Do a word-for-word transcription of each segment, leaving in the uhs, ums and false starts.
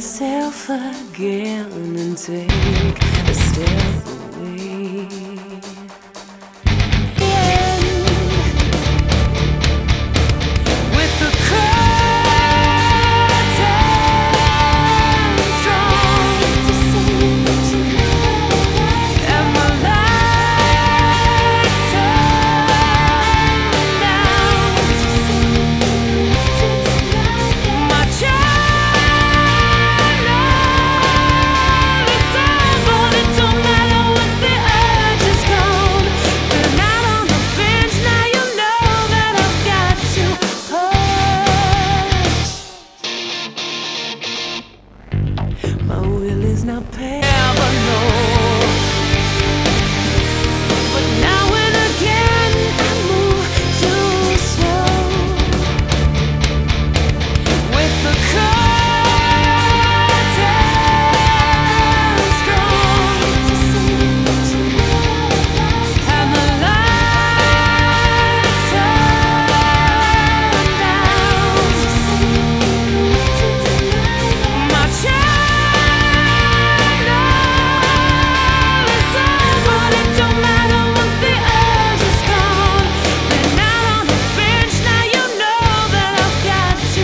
myself again and take a step away. With the curtains drawn and the lights turned down, my child, it's over. It don't matter once the urge is gone. Been out on the bench, now you know that I've got to push. My will is not paying, never know. But now and again I move too slow. With the curtains drawn and the lights turned down, my child, it's over. It don't matter once the urge is gone. Been out on the bench, now you know that I've got to.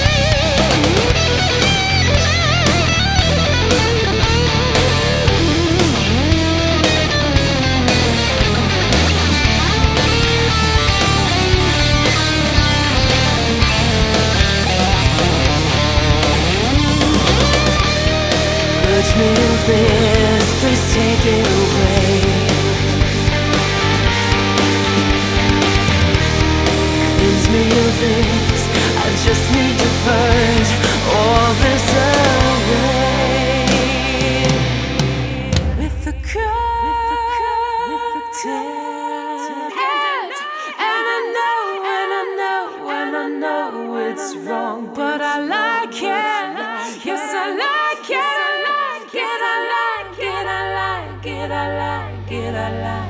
Purge me of this, please take it away. Cleanse me of this, I just need to purge all this away. With the curtains, and I know, and I know, and I know it's wrong, but I like it. Yes, I like it. I like it. I like it. I like it. I like it. I like it.